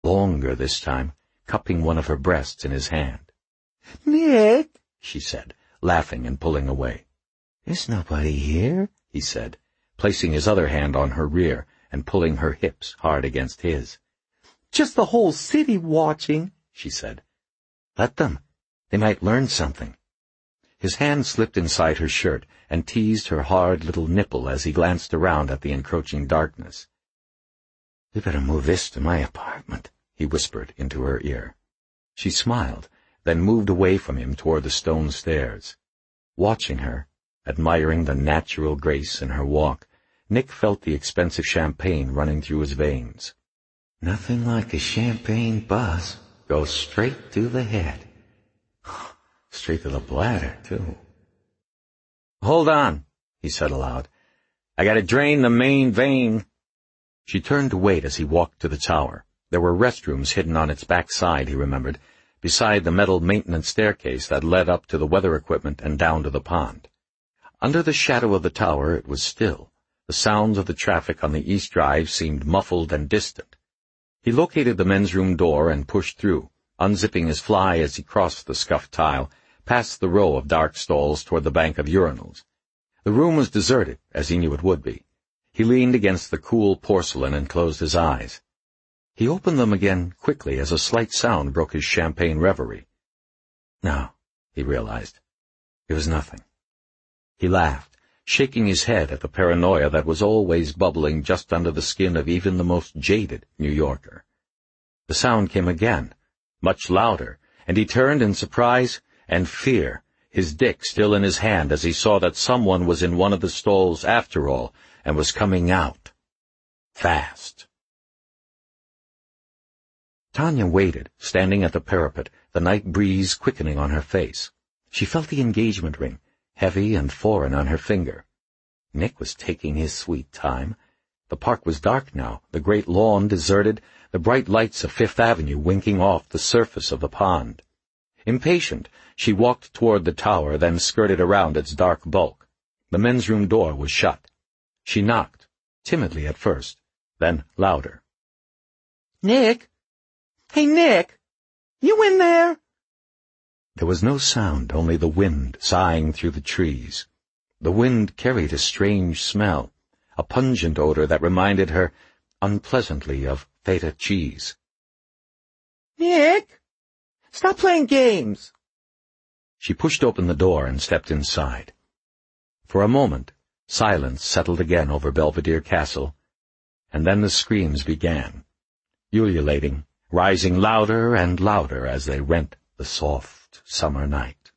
longer this time, cupping one of her breasts in his hand. "Nick," she said, laughing and pulling away. "There's nobody here," he said, placing his other hand on her rear and pulling her hips hard against his. "Just the whole city watching," she said. "Let them. They might learn something." His hand slipped inside her shirt and teased her hard little nipple as he glanced around at the encroaching darkness. "We better move this to my apartment," he whispered into her ear. She smiled, then moved away from him toward the stone stairs. Watching her, admiring the natural grace in her walk, Nick felt the expensive champagne running through his veins. "Nothing like a champagne buzz. Goes straight to the head. Straight to the bladder, too." "Hold on," he said aloud. "I gotta drain the main vein." She turned to wait as he walked to the tower. There were restrooms hidden on its back side, he remembered, beside the metal maintenance staircase that led up to the weather equipment and down to the pond. Under the shadow of the tower it was still. The sounds of the traffic on the East Drive seemed muffled and distant. He located the men's room door and pushed through, unzipping his fly as he crossed the scuffed tile, past the row of dark stalls toward the bank of urinals. The room was deserted, as he knew it would be. He leaned against the cool porcelain and closed his eyes. He opened them again quickly as a slight sound broke his champagne reverie. No, he realized. It was nothing. He laughed, shaking his head at the paranoia that was always bubbling just under the skin of even the most jaded New Yorker. The sound came again, much louder, and he turned in surprise and fear, his dick still in his hand as he saw that someone was in one of the stalls after all and was coming out. Fast. Tanya waited, standing at the parapet, the night breeze quickening on her face. She felt the engagement ring, heavy and foreign on her finger. Nick was taking his sweet time. The park was dark now, the great lawn deserted, the bright lights of Fifth Avenue winking off the surface of the pond. Impatient, she walked toward the tower, then skirted around its dark bulk. The men's room door was shut. She knocked, timidly at first, then louder. "Nick? Hey, Nick! You in there?" There was no sound, only the wind sighing through the trees. The wind carried a strange smell, a pungent odor that reminded her unpleasantly of feta cheese. "Nick! Stop playing games!" She pushed open the door and stepped inside. For a moment, silence settled again over Belvedere Castle, and then the screams began, ululating, rising louder and louder as they rent the soft summer night.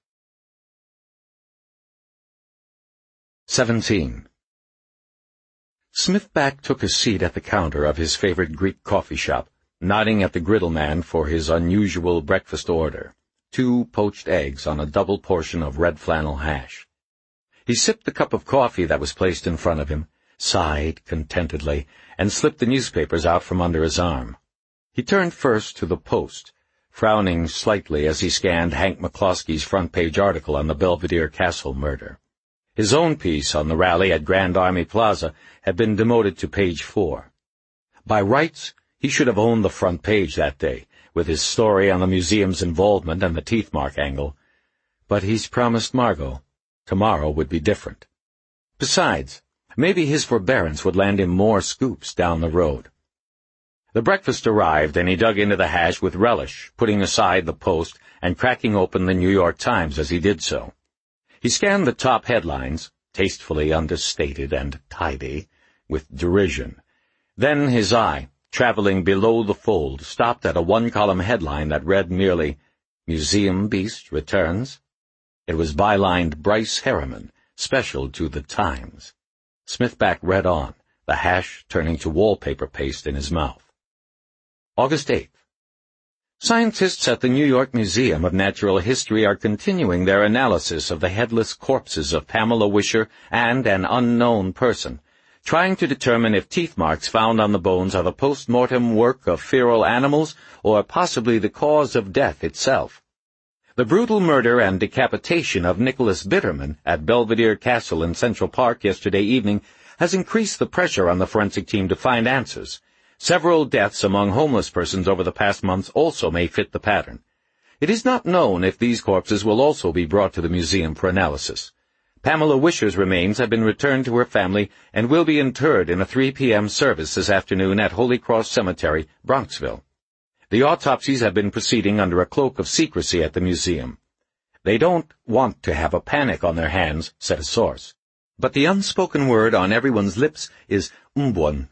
17. Smithback took a seat at the counter of his favorite Greek coffee shop, nodding at the griddle man for his unusual breakfast order, 2 poached eggs on a double portion of red flannel hash. He sipped the cup of coffee that was placed in front of him, sighed contentedly, and slipped the newspapers out from under his arm. He turned first to the Post, frowning slightly as he scanned Hank McCloskey's front-page article on the Belvedere Castle murder. His own piece on the rally at Grand Army Plaza had been demoted to page 4. By rights, he should have owned the front page that day, with his story on the museum's involvement and the teeth mark angle. But he's promised Margot. Tomorrow would be different. Besides, maybe his forbearance would land him more scoops down the road. The breakfast arrived, and he dug into the hash with relish, putting aside the Post and cracking open the New York Times as he did so. He scanned the top headlines, tastefully understated and tidy, with derision. Then his eye, traveling below the fold, stopped at a 1-column headline that read merely, "Museum Beast Returns." It was bylined Bryce Harriman, special to the Times. Smithback read on, the hash turning to wallpaper paste in his mouth. August 8th. Scientists at the New York Museum of Natural History are continuing their analysis of the headless corpses of Pamela Wisher and an unknown person, trying to determine if teeth marks found on the bones are the post-mortem work of feral animals or possibly the cause of death itself. The brutal murder and decapitation of Nicholas Bitterman at Belvedere Castle in Central Park yesterday evening has increased the pressure on the forensic team to find answers, Several deaths among homeless persons over the past months also may fit the pattern. It is not known if these corpses will also be brought to the museum for analysis. Pamela Wisher's remains have been returned to her family and will be interred in a 3 p.m. service this afternoon at Holy Cross Cemetery, Bronxville. The autopsies have been proceeding under a cloak of secrecy at the museum. They don't want to have a panic on their hands, said a source. But the unspoken word on everyone's lips is Umbwan.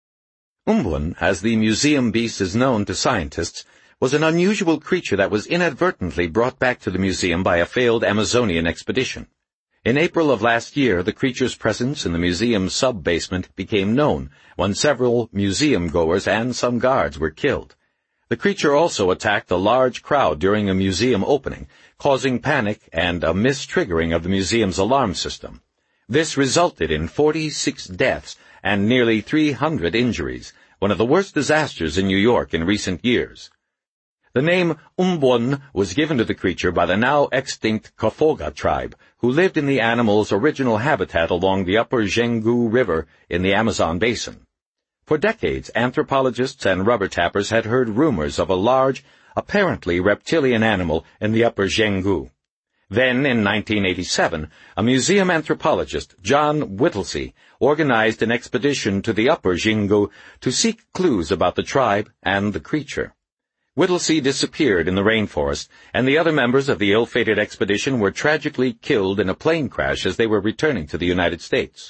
Umbwan, as the museum beast is known to scientists, was an unusual creature that was inadvertently brought back to the museum by a failed Amazonian expedition. In April of last year, the creature's presence in the museum's sub-basement became known when several museum-goers and some guards were killed. The creature also attacked a large crowd during a museum opening, causing panic and a mistriggering of the museum's alarm system. This resulted in 46 deaths and nearly 300 injuries, one of the worst disasters in New York in recent years. The name Umbwan was given to the creature by the now extinct Kafoga tribe, who lived in the animal's original habitat along the upper Zhengu River in the Amazon basin. For decades, anthropologists and rubber tappers had heard rumors of a large, apparently reptilian animal in the upper Zhengu. Then, in 1987, a museum anthropologist, John Whittlesey, organized an expedition to the upper Zhengu to seek clues about the tribe and the creature. Whittlesey disappeared in the rainforest, and the other members of the ill-fated expedition were tragically killed in a plane crash as they were returning to the United States.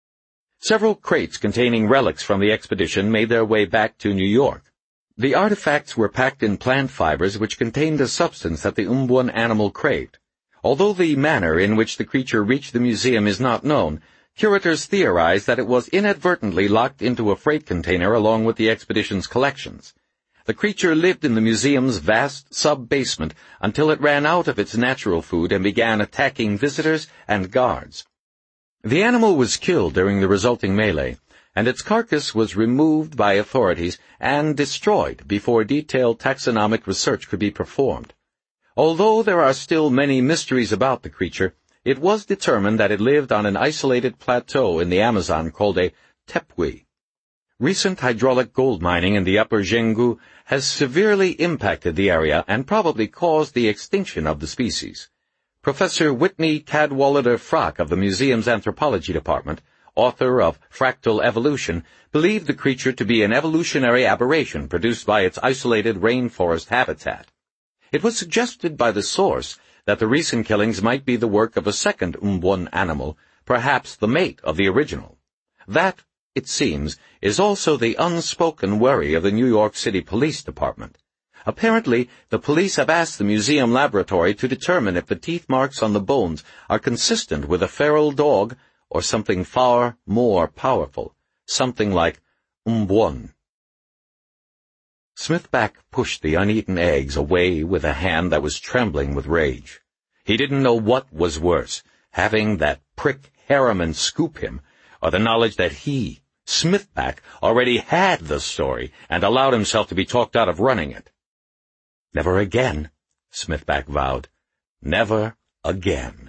Several crates containing relics from the expedition made their way back to New York. The artifacts were packed in plant fibers which contained a substance that the Umbwan animal craved. Although the manner in which the creature reached the museum is not known, curators theorize that it was inadvertently locked into a freight container along with the expedition's collections. The creature lived in the museum's vast sub-basement until it ran out of its natural food and began attacking visitors and guards. The animal was killed during the resulting melee, and its carcass was removed by authorities and destroyed before detailed taxonomic research could be performed. Although there are still many mysteries about the creature, it was determined that it lived on an isolated plateau in the Amazon called a tepui. Recent hydraulic gold mining in the upper Zhengu has severely impacted the area and probably caused the extinction of the species. Professor Whitney Cadwallader-Frock of the museum's anthropology department, author of Fractal Evolution, believed the creature to be an evolutionary aberration produced by its isolated rainforest habitat. It was suggested by the source that the recent killings might be the work of a second Umbwan animal, perhaps the mate of the original. That, it seems, is also the unspoken worry of the New York City Police Department. Apparently, the police have asked the museum laboratory to determine if the teeth marks on the bones are consistent with a feral dog or something far more powerful, something like Umbwan. Smithback pushed the uneaten eggs away with a hand that was trembling with rage. He didn't know what was worse, having that prick Harriman scoop him, or the knowledge that he, Smithback, already had the story and allowed himself to be talked out of running it. Never again, Smithback vowed. Never again.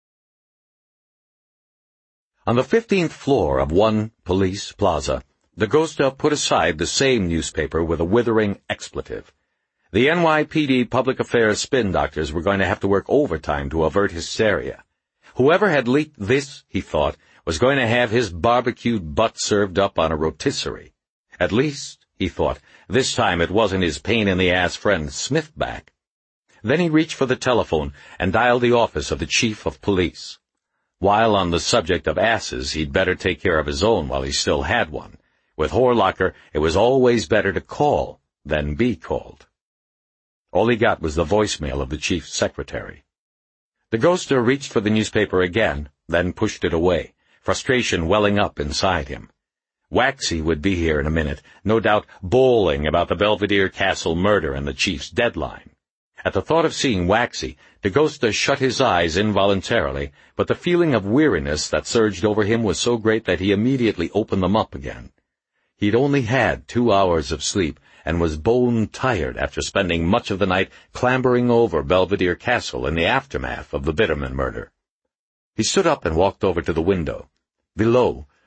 On the 15th floor of One Police Plaza, DaGosta put aside the same newspaper with a withering expletive. The NYPD public affairs spin doctors were going to have to work overtime to avert hysteria. Whoever had leaked this, he thought, was going to have his barbecued butt served up on a rotisserie. At least, he thought, this time it wasn't his pain-in-the-ass friend Smithback. Then he reached for the telephone and dialed the office of the chief of police. While on the subject of asses, he'd better take care of his own while he still had one. With Horlocker, it was always better to call than be called. All he got was the voicemail of the chief's secretary. DaGosta reached for the newspaper again, then pushed it away, frustration welling up inside him. Waxy would be here in a minute, no doubt bawling about the Belvedere Castle murder and the chief's deadline. At the thought of seeing Waxy, DaGosta shut his eyes involuntarily, but the feeling of weariness that surged over him was so great that he immediately opened them up again. He'd only had 2 hours of sleep and was bone-tired after spending much of the night clambering over Belvedere Castle in the aftermath of the Bitterman murder. He stood up and walked over to the window. Below,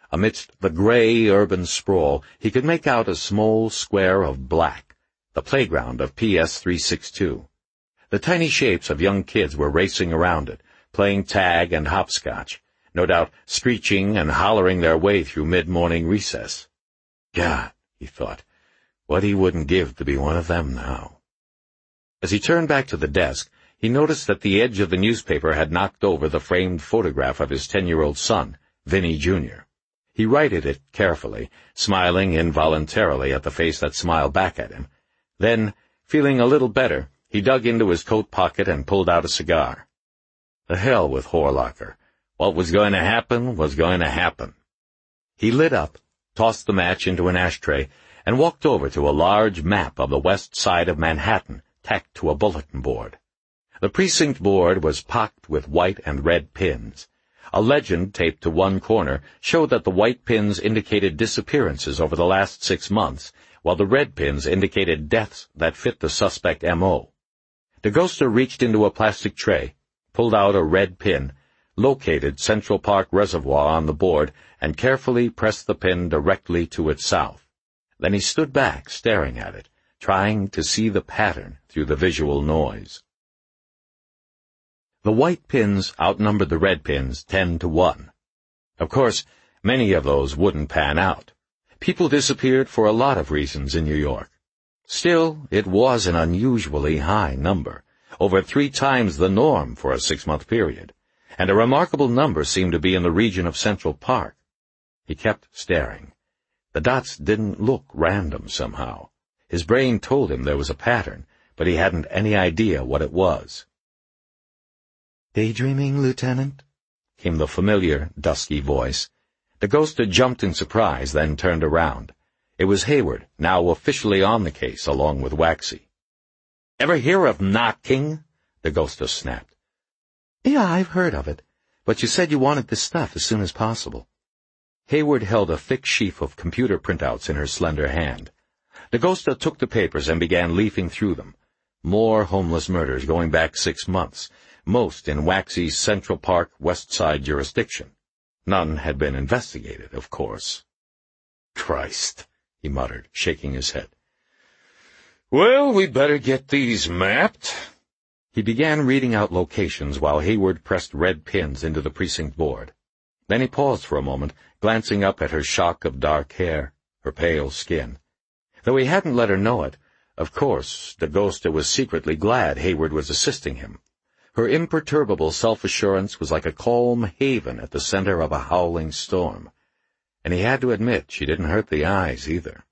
Amidst the gray urban sprawl, he could make out a small square of black, the playground of PS 362. The tiny shapes of young kids were racing around it, playing tag and hopscotch, no doubt screeching and hollering their way through mid-morning recess. God, he thought, what he wouldn't give to be one of them now. As he turned back to the desk, he noticed that the edge of the newspaper had knocked over the framed photograph of his 10-year-old son, Vinny Jr. He righted it carefully, smiling involuntarily at the face that smiled back at him. Then, feeling a little better, he dug into his coat pocket and pulled out a cigar. The hell with Horlocker. What was going to happen was going to happen. He lit up, tossed the match into an ashtray, and walked over to a large map of the west side of Manhattan, tacked to a bulletin board. The precinct board was pocked with white and red pins. A legend taped to one corner showed that the white pins indicated disappearances over the last 6 months, while the red pins indicated deaths that fit the suspect M.O. DeGosta reached into a plastic tray, pulled out a red pin, located Central Park Reservoir on the board, and carefully pressed the pin directly to its south. Then he stood back, staring at it, trying to see the pattern through the visual noise. The white pins outnumbered the red pins 10-1. Of course, many of those wouldn't pan out. People disappeared for a lot of reasons in New York. Still, it was an unusually high number, over 3 times the norm for a 6-month period, and a remarkable number seemed to be in the region of Central Park. He kept staring. The dots didn't look random somehow. His brain told him there was a pattern, but he hadn't any idea what it was. "Daydreaming, Lieutenant?" came the familiar, dusky voice. DeGosta jumped in surprise, then turned around. It was Hayward, now officially on the case, along with Waxy. "Ever hear of knocking?" DeGosta snapped. "Yeah, I've heard of it. But you said you wanted this stuff as soon as possible." Hayward held a thick sheaf of computer printouts in her slender hand. DeGosta took the papers and began leafing through them. More homeless murders going back 6 months, most in Waxy's Central Park West Side jurisdiction. None had been investigated, of course. "Christ," he muttered, shaking his head. "Well, we better get these mapped." He began reading out locations while Hayward pressed red pins into the precinct board. Then he paused for a moment, glancing up at her shock of dark hair, her pale skin. Though he hadn't let her know it, of course, DeGosta was secretly glad Hayward was assisting him. Her imperturbable self-assurance was like a calm haven at the center of a howling storm. And he had to admit she didn't hurt the eyes either.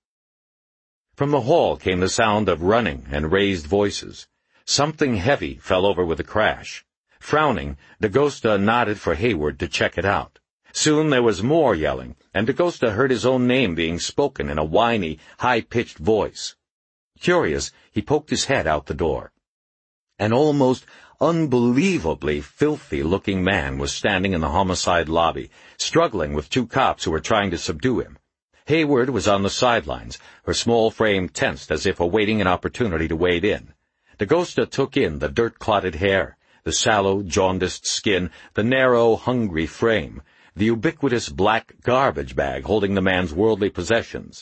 From the hall came the sound of running and raised voices. Something heavy fell over with a crash. Frowning, DeGosta nodded for Hayward to check it out. Soon there was more yelling, and DeGosta heard his own name being spoken in a whiny, high-pitched voice. Curious, he poked his head out the door. An almost unbelievably filthy-looking man was standing in the homicide lobby, struggling with 2 cops who were trying to subdue him. Hayward was on the sidelines, her small frame tensed as if awaiting an opportunity to wade in. DeGosta took in the dirt-clotted hair, the sallow, jaundiced skin, the narrow, hungry frame, the ubiquitous black garbage bag holding the man's worldly possessions.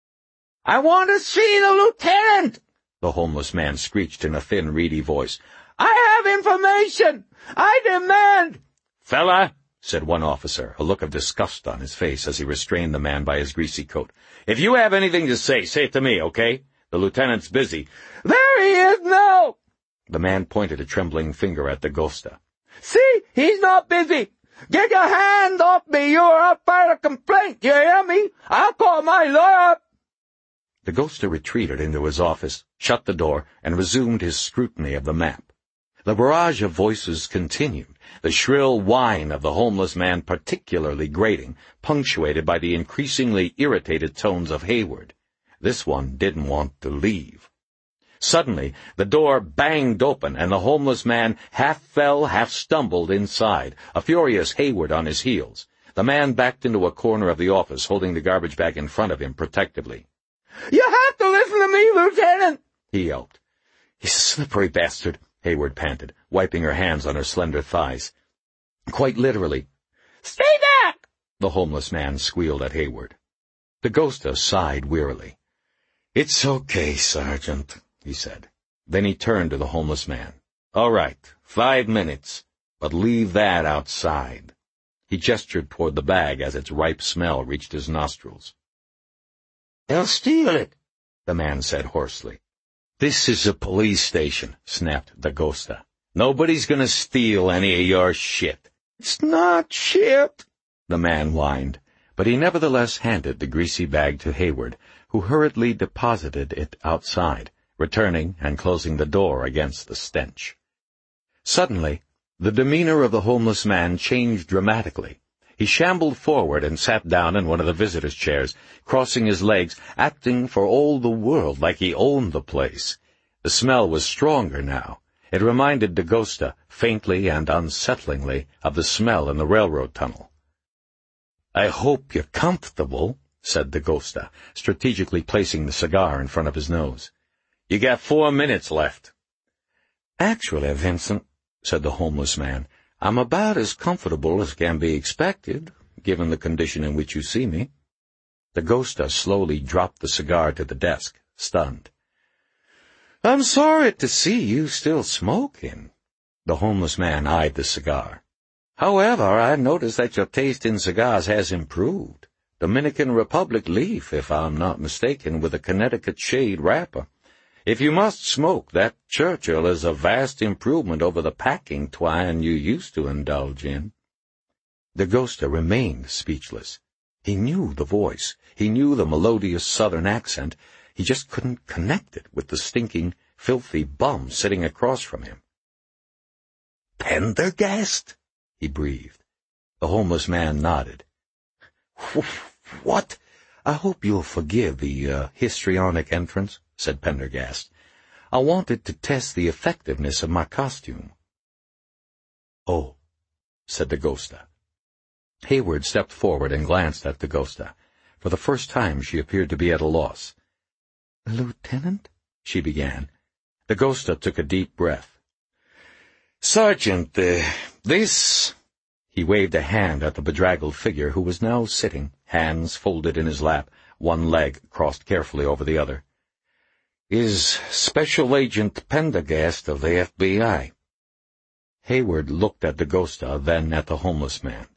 "I want to see the lieutenant!" the homeless man screeched in a thin, reedy voice. "I have information! I demand—" "Fella," said one officer, a look of disgust on his face as he restrained the man by his greasy coat. "If you have anything to say it to me, okay? The lieutenant's busy." "There he is now!" The man pointed a trembling finger at DeGosta. "See, he's not busy. Get your hand off me. You're up for a complaint, you hear me? I'll call my lawyer." DeGosta retreated into his office, shut the door, and resumed his scrutiny of the map. The barrage of voices continued, the shrill whine of the homeless man particularly grating, punctuated by the increasingly irritated tones of Hayward. This one didn't want to leave. Suddenly, the door banged open, and the homeless man half fell, half stumbled inside, a furious Hayward on his heels. The man backed into a corner of the office, holding the garbage bag in front of him protectively. "You have to listen to me, Lieutenant," he yelped. "He's a slippery bastard," Hayward panted, wiping her hands on her slender thighs. Quite literally. "Stay back!" the homeless man squealed at Hayward. DaGosta sighed wearily. "It's okay, Sergeant," he said. Then he turned to the homeless man. "All right, 5 minutes, but leave that outside." He gestured toward the bag as its ripe smell reached his nostrils. "They'll steal it," the man said hoarsely. "This is a police station," snapped DaGosta. "Nobody's gonna steal any of your shit." "It's not shit," the man whined, but he nevertheless handed the greasy bag to Hayward, who hurriedly deposited it outside, returning and closing the door against the stench. Suddenly, the demeanor of the homeless man changed dramatically. He shambled forward and sat down in one of the visitors' chairs, crossing his legs, acting for all the world like he owned the place. The smell was stronger now. It reminded DaGosta, faintly and unsettlingly, of the smell in the railroad tunnel. "I hope you're comfortable," said DaGosta, strategically placing the cigar in front of his nose. "You got 4 minutes left." "Actually, Vincent," said the homeless man, "I'm about as comfortable as can be expected, given the condition in which you see me." DaGosta slowly dropped the cigar to the desk, stunned. "I'm sorry to see you still smoking." The homeless man eyed the cigar. "However, I've noticed that your taste in cigars has improved. Dominican Republic leaf, if I'm not mistaken, with a Connecticut shade wrapper. If you must smoke, that Churchill is a vast improvement over the packing twine you used to indulge in." DaGosta remained speechless. He knew the voice. He knew the melodious southern accent. He just couldn't connect it with the stinking, filthy bum sitting across from him. "Pendergast?" he breathed. The homeless man nodded. "What? I hope you'll forgive the histrionic entrance," said Pendergast. "I wanted to test the effectiveness of my costume." "Oh," said DaGosta. Hayward stepped forward and glanced at DaGosta. For the first time she appeared to be at a loss. "Lieutenant?" she began. DaGosta took a deep breath. "Sergeant, this—" He waved a hand at the bedraggled figure who was now sitting, hands folded in his lap, one leg crossed carefully over the other. "Is Special Agent Pendergast of the FBI." Hayward looked at DaGosta, then at the homeless man.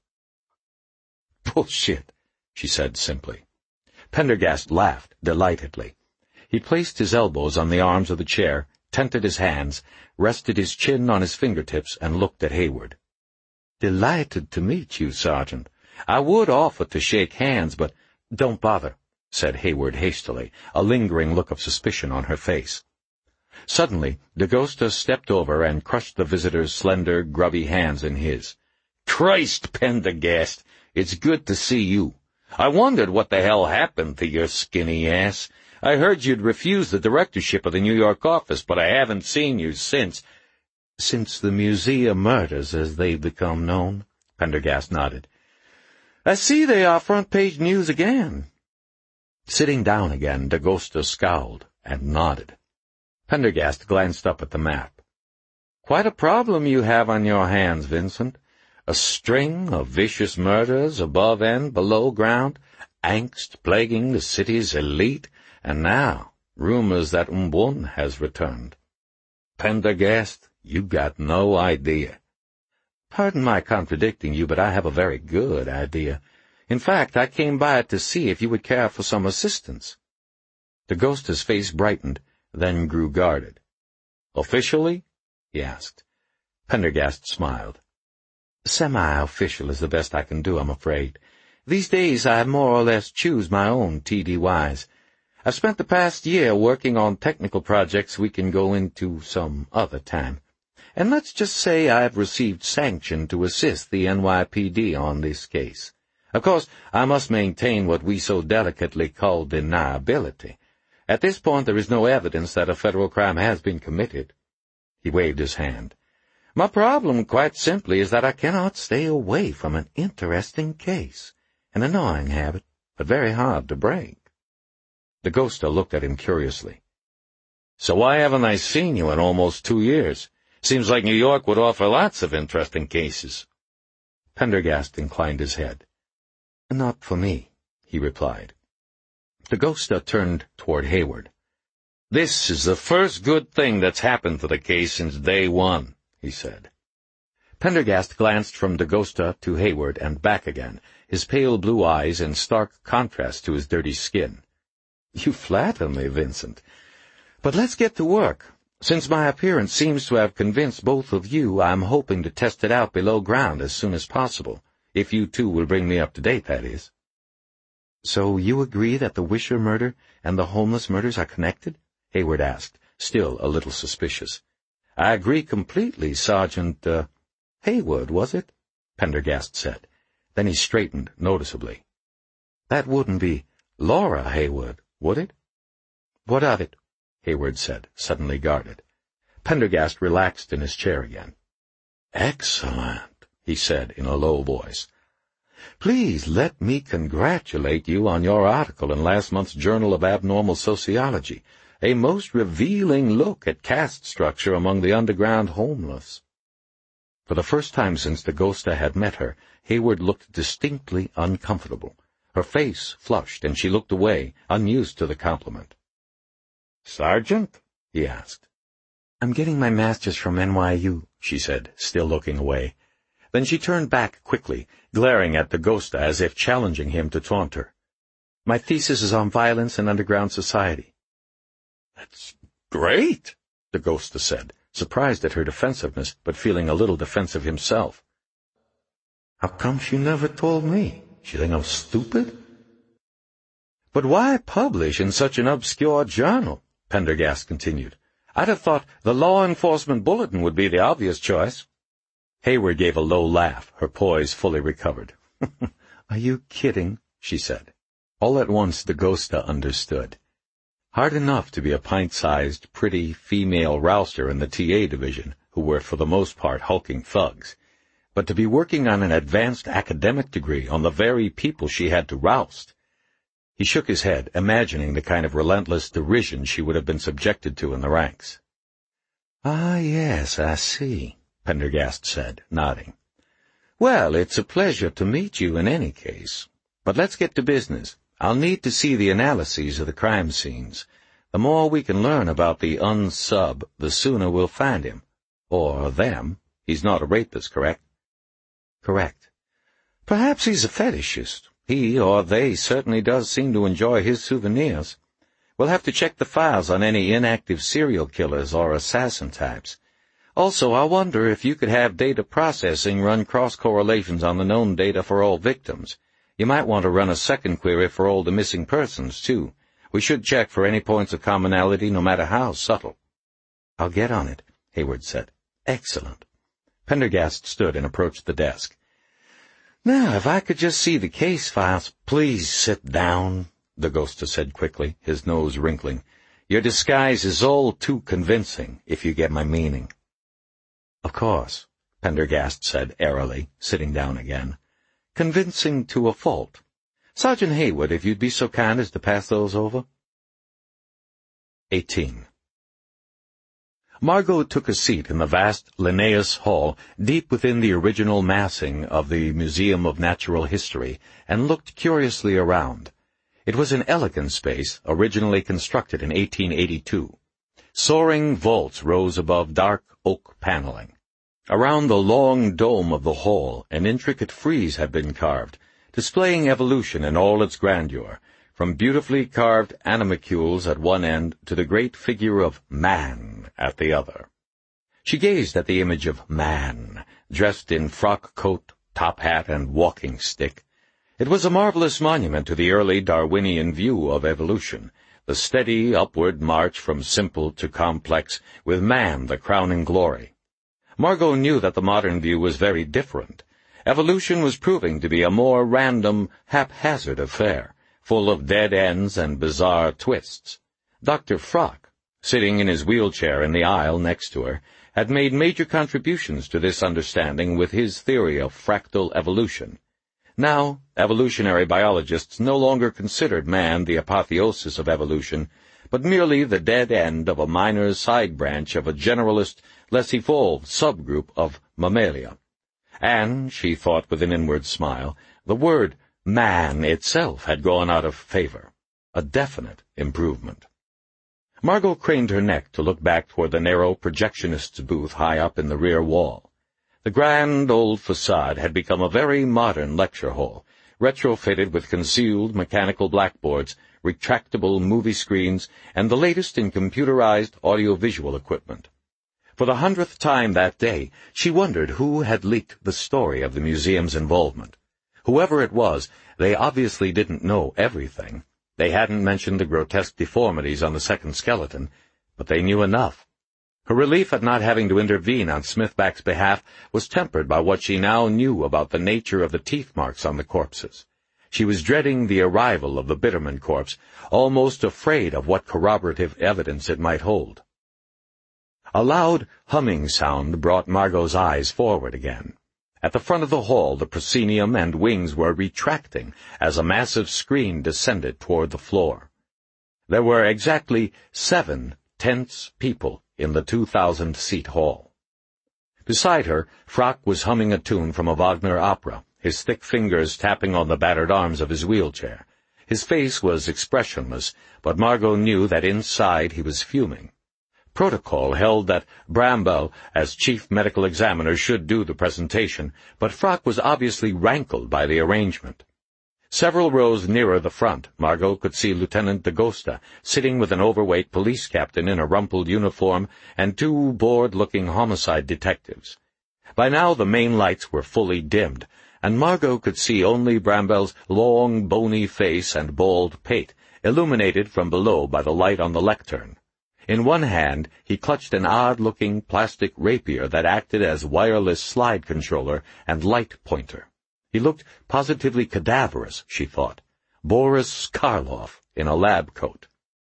"Bullshit," she said simply. Pendergast laughed delightedly. He placed his elbows on the arms of the chair, tented his hands, rested his chin on his fingertips, and looked at Hayward. "Delighted to meet you, Sergeant. I would offer to shake hands, but—" "Don't bother," said Hayward hastily, a lingering look of suspicion on her face. Suddenly, DaGosta stepped over and crushed the visitor's slender, grubby hands in his. "Christ, Pendergast, it's good to see you. I wondered what the hell happened to your skinny ass. I heard you'd refused the directorship of the New York office, but I haven't seen you since—" "Since the museum murders, as they've become known," Pendergast nodded. "I see they are front-page news again." Sitting down again, DaGosta scowled and nodded. Pendergast glanced up at the map. "Quite a problem you have on your hands, Vincent. A string of vicious murders above and below ground, angst plaguing the city's elite, and now rumors that Mbun has returned. Pendergast, you got no idea." "Pardon my contradicting you, but I have a very good idea. In fact, I came by to see if you would care for some assistance." DaGosta's face brightened, then grew guarded. "Officially?" he asked. Pendergast smiled. "Semi-official is the best I can do, I'm afraid. These days I more or less choose my own TDYs. I've spent the past year working on technical projects we can go into some other time. And let's just say I've received sanction to assist the NYPD on this case. Of course, I must maintain what we so delicately call deniability. At this point, there is no evidence that a federal crime has been committed." He waved his hand. "My problem, quite simply, is that I cannot stay away from an interesting case. An annoying habit, but very hard to break." DaGosta looked at him curiously. "So why haven't I seen you in almost 2 years? Seems like New York would offer lots of interesting cases." Pendergast inclined his head. Not for me, he replied. DaGosta turned toward Hayward. "This is the first good thing that's happened to the case since day one," he said. Pendergast glanced from DaGosta to Hayward and back again, his pale blue eyes in stark contrast to his dirty skin. "You flatter me, Vincent. But let's get to work. Since my appearance seems to have convinced both of you, I'm hoping to test it out below ground as soon as possible. If you two will bring me up to date, that is." "So you agree that the Wisher murder and the homeless murders are connected?" Hayward asked, still a little suspicious. "I agree completely, Sergeant, Hayward, was it?" Pendergast said. Then he straightened noticeably. "That wouldn't be Laura Hayward, would it?" "What of it?" Hayward said, suddenly guarded. Pendergast relaxed in his chair again. "Excellent," he said in a low voice. "Please let me congratulate you on your article in last month's Journal of Abnormal Sociology, a most revealing look at caste structure among the underground homeless." For the first time since DaGosta had met her, Hayward looked distinctly uncomfortable. Her face flushed, and she looked away, unused to the compliment. "Sergeant?" he asked. "I'm getting my master's from NYU, she said, still looking away. Then she turned back quickly, glaring at DaGosta as if challenging him to taunt her. "My thesis is on violence in underground society." "That's great," DaGosta said, surprised at her defensiveness, but feeling a little defensive himself. "How come she never told me? She think I'm stupid?" "But why publish in such an obscure journal?" Pendergast continued. "I'd have thought the Law Enforcement Bulletin would be the obvious choice." Hayward gave a low laugh, her poise fully recovered. "Are you kidding?" she said. All at once DaGosta understood. Hard enough to be a pint-sized, pretty, female rouster in the TA division, who were for the most part hulking thugs. But to be working on an advanced academic degree on the very people she had to roust. He shook his head, imagining the kind of relentless derision she would have been subjected to in the ranks. "Ah, yes, I see," Pendergast said, nodding. "Well, it's a pleasure to meet you in any case. But let's get to business. I'll need to see the analyses of the crime scenes. The more we can learn about the unsub, the sooner we'll find him. Or them. He's not a rapist, correct?" "Correct." "Perhaps he's a fetishist. He or they certainly does seem to enjoy his souvenirs. We'll have to check the files on any inactive serial killers or assassin types. Also, I wonder if you could have data processing run cross-correlations on the known data for all victims. You might want to run a second query for all the missing persons, too. We should check for any points of commonality, no matter how subtle." "I'll get on it," Hayward said. "Excellent." Pendergast stood and approached the desk. "Now, if I could just see the case files—" "Please sit down," DaGosta said quickly, his nose wrinkling. "Your disguise is all too convincing, if you get my meaning." "Of course," Pendergast said airily, sitting down again. "Convincing to a fault. Sergeant Hayward, if you'd be so kind as to pass those over." 18. Margot took a seat in the vast Linnaeus Hall, deep within the original massing of the Museum of Natural History, and looked curiously around. It was an elegant space, originally constructed in 1882. Soaring vaults rose above dark oak paneling. Around the long dome of the hall, an intricate frieze had been carved, displaying evolution in all its grandeur, from beautifully carved animalcules at one end to the great figure of man at the other. She gazed at the image of man, dressed in frock coat, top hat, and walking stick. It was a marvelous monument to the early Darwinian view of evolution, the steady upward march from simple to complex, with man the crowning glory. Margot knew that the modern view was very different. Evolution was proving to be a more random, haphazard affair, full of dead ends and bizarre twists. Dr. Frock, sitting in his wheelchair in the aisle next to her, had made major contributions to this understanding with his theory of fractal evolution. Now, evolutionary biologists no longer considered man the apotheosis of evolution, but merely the dead end of a minor side branch of a generalist, less evolved subgroup of mammalia. And, she thought with an inward smile, the word man itself had gone out of favor. A definite improvement. Margot craned her neck to look back toward the narrow projectionist's booth high up in the rear wall. The grand old facade had become a very modern lecture hall, retrofitted with concealed mechanical blackboards, retractable movie screens, and the latest in computerized audiovisual equipment. For the 100th time that day, she wondered who had leaked the story of the museum's involvement. Whoever it was, they obviously didn't know everything. They hadn't mentioned the grotesque deformities on the second skeleton, but they knew enough. Her relief at not having to intervene on Smithback's behalf was tempered by what she now knew about the nature of the teeth marks on the corpses. She was dreading the arrival of the Bitterman corpse, almost afraid of what corroborative evidence it might hold. A loud humming sound brought Margot's eyes forward again. At the front of the hall, the proscenium and wings were retracting as a massive screen descended toward the floor. There were exactly 7 tense people in the 2,000-seat hall. Beside her, Frock was humming a tune from a Wagner opera, his thick fingers tapping on the battered arms of his wheelchair. His face was expressionless, but Margot knew that inside he was fuming. Protocol held that Bramwell, as chief medical examiner, should do the presentation, but Frock was obviously rankled by the arrangement. Several rows nearer the front, Margot could see Lieutenant Dagosta sitting with an overweight police captain in a rumpled uniform and 2 bored-looking homicide detectives. By now the main lights were fully dimmed, and Margot could see only Bramwell's long, bony face and bald pate, illuminated from below by the light on the lectern. In one hand, he clutched an odd-looking plastic rapier that acted as wireless slide controller and light pointer. He looked positively cadaverous, she thought. Boris Karloff in a lab coat.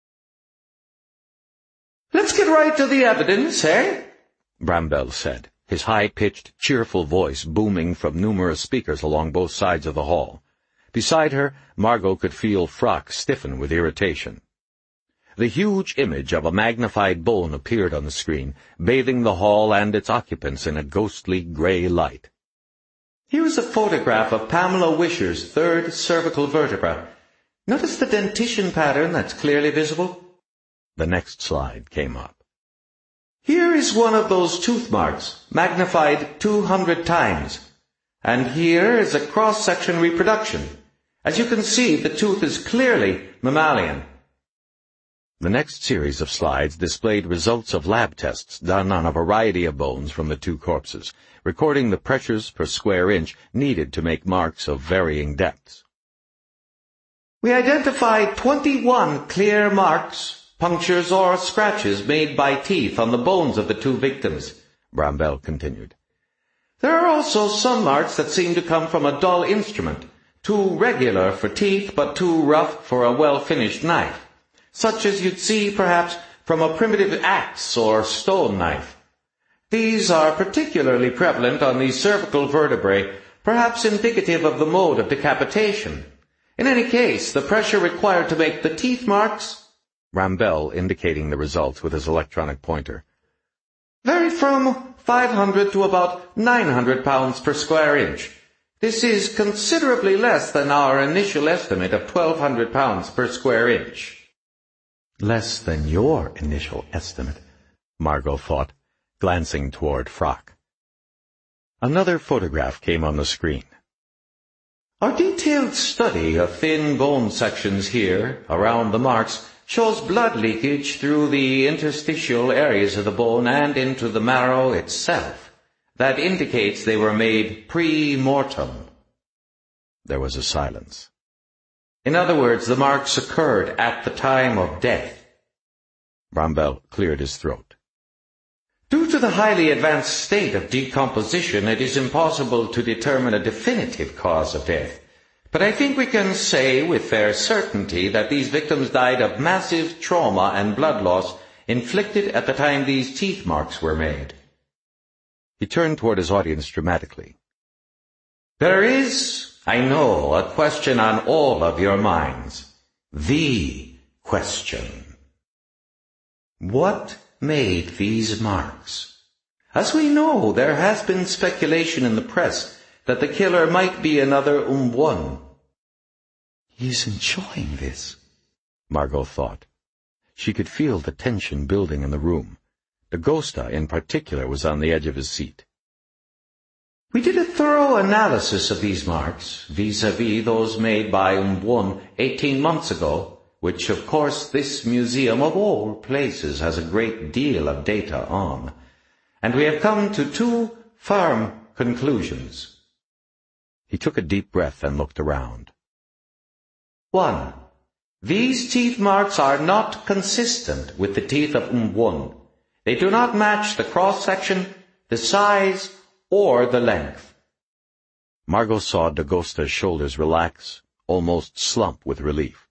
"Let's get right to the evidence, eh?" Bramwell said, his high-pitched, cheerful voice booming from numerous speakers along both sides of the hall. Beside her, Margot could feel Frock stiffen with irritation. The huge image of a magnified bone appeared on the screen, bathing the hall and its occupants in a ghostly gray light. "Here's a photograph of Pamela Wisher's 3rd cervical vertebra. Notice the dentition pattern that's clearly visible?" The next slide came up. "Here is one of those tooth marks, magnified 200 times. And here is a cross-section reproduction. As you can see, the tooth is clearly mammalian." The next series of slides displayed results of lab tests done on a variety of bones from the 2 corpses, recording the pressures per square inch needed to make marks of varying depths. "We identified 21 clear marks, punctures or scratches made by teeth on the bones of the 2 victims," Bramwell continued. "There are also some marks that seem to come from a dull instrument, too regular for teeth but too rough for a well-finished knife, such as you'd see, perhaps, from a primitive axe or stone knife. These are particularly prevalent on the cervical vertebrae, perhaps indicative of the mode of decapitation. In any case, the pressure required to make the teeth marks," Bramwell indicating the results with his electronic pointer, "vary from 500 to about 900 pounds per square inch. This is considerably less than our initial estimate of 1,200 pounds per square inch." "Less than your initial estimate," Margot thought, glancing toward Frock. Another photograph came on the screen. "Our detailed study of thin bone sections here, around the marks, shows blood leakage through the interstitial areas of the bone and into the marrow itself. That indicates they were made pre-mortem." There was a silence. "In other words, the marks occurred at the time of death." Bramwell cleared his throat. "Due to the highly advanced state of decomposition, it is impossible to determine a definitive cause of death. But I think we can say with fair certainty that these victims died of massive trauma and blood loss inflicted at the time these teeth marks were made." He turned toward his audience dramatically. "There is, I know, a question on all of your minds. The question. What made these marks? As we know, there has been speculation in the press that the killer might be another Umwon. He's enjoying this, Margot thought. She could feel the tension building in the room. Dagosta, in particular, was on the edge of his seat. We did a thorough analysis of these marks, vis-à-vis those made by Umwon 18 months ago, which, of course, this museum of all places has a great deal of data on. And we have come to two firm conclusions. He took a deep breath and looked around. 1. These teeth marks are not consistent with the teeth of Umwon. They do not match the cross-section, the size, or the length. Margot saw Dagosta's shoulders relax, almost slump with relief.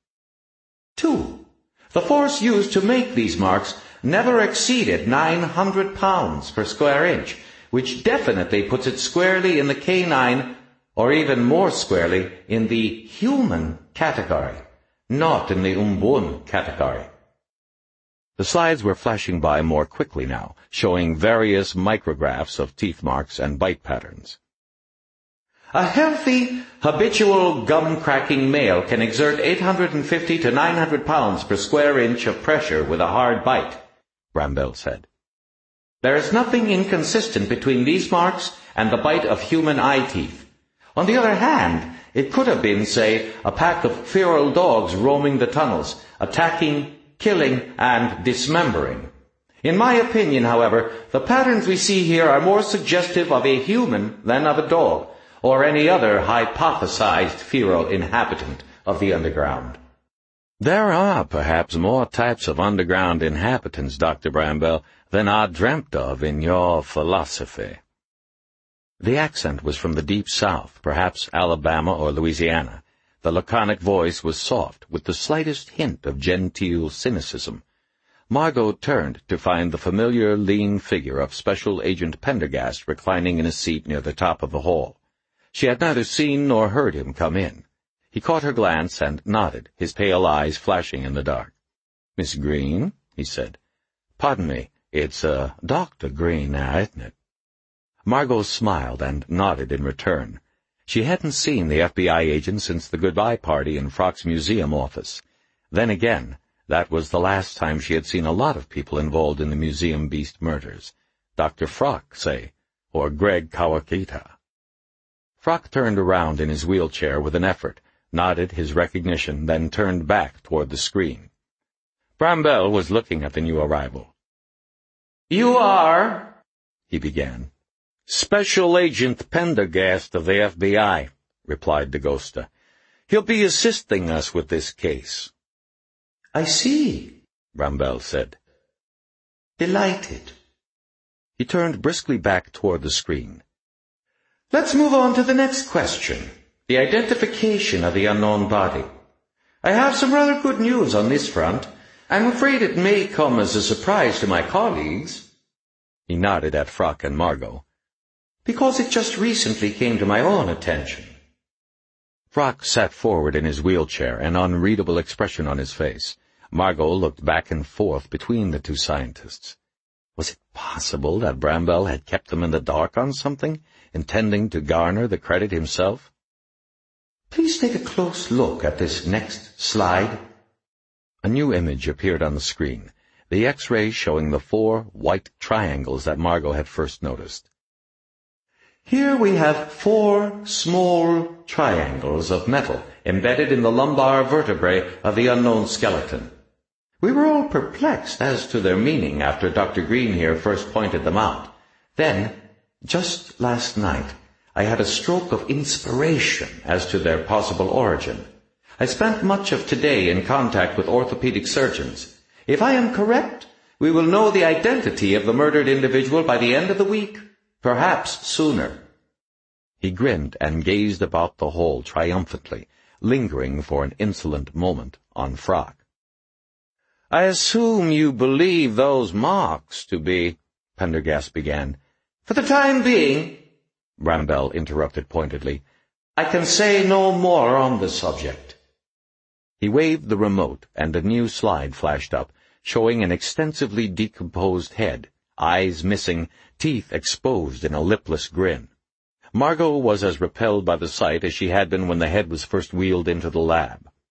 2. The force used to make these marks never exceeded 900 pounds per square inch, which definitely puts it squarely in the canine, or even more squarely in the human category, not in the Umwon category. The slides were flashing by more quickly now, showing various micrographs of teeth marks and bite patterns. A healthy, habitual gum-cracking male can exert 850 to 900 pounds per square inch of pressure with a hard bite, Bramble said. There is nothing inconsistent between these marks and the bite of human eye teeth. On the other hand, it could have been, say, a pack of feral dogs roaming the tunnels, attacking, killing, and dismembering. In my opinion, however, the patterns we see here are more suggestive of a human than of a dog, or any other hypothesized feral inhabitant of the underground. There are perhaps more types of underground inhabitants, Dr. Bramble, than are dreamt of in your philosophy. The accent was from the deep south, perhaps Alabama or Louisiana. The laconic voice was soft, with the slightest hint of genteel cynicism. Margot turned to find the familiar lean figure of Special Agent Pendergast reclining in a seat near the top of the hall. She had neither seen nor heard him come in. He caught her glance and nodded, his pale eyes flashing in the dark. "Miss Green?" he said. "Pardon me, it's Dr. Green now, isn't it?" Margot smiled and nodded in return. She hadn't seen the FBI agent since the goodbye party in Frock's museum office. Then again, that was the last time she had seen a lot of people involved in the museum beast murders. Dr. Frock, say, or Greg Kawakita. Frock turned around in his wheelchair with an effort, nodded his recognition, then turned back toward the screen. Bramble was looking at the new arrival. "You are," he began. "Special Agent Pendergast of the FBI," replied Dagosta. "He'll be assisting us with this case." "I see," Bramble said. "Delighted." He turned briskly back toward the screen. Let's move on to the next question, the identification of the unknown body. I have some rather good news on this front. I'm afraid it may come as a surprise to my colleagues. He nodded at Frock and Margot. Because it just recently came to my own attention. Frock sat forward in his wheelchair, an unreadable expression on his face. Margot looked back and forth between the two scientists. Was it possible that Bramble had kept them in the dark on something, intending to garner the credit himself? Please take a close look at this next slide. A new image appeared on the screen, the X-ray showing the 4 white triangles that Margot had first noticed. Here we have 4 small triangles of metal embedded in the lumbar vertebrae of the unknown skeleton. We were all perplexed as to their meaning after Dr. Green here first pointed them out. Then, just last night, I had a stroke of inspiration as to their possible origin. I spent much of today in contact with orthopedic surgeons. If I am correct, we will know the identity of the murdered individual by the end of the week, perhaps sooner. He grinned and gazed about the hall triumphantly, lingering for an insolent moment on Frock. "I assume you believe those marks to be—" Pendergast began. For the time being, Bramble interrupted pointedly, I can say no more on the subject. He waved the remote, and a new slide flashed up, showing an extensively decomposed head, eyes missing, teeth exposed in a lipless grin. Margot was as repelled by the sight as she had been when the head was first wheeled into the lab.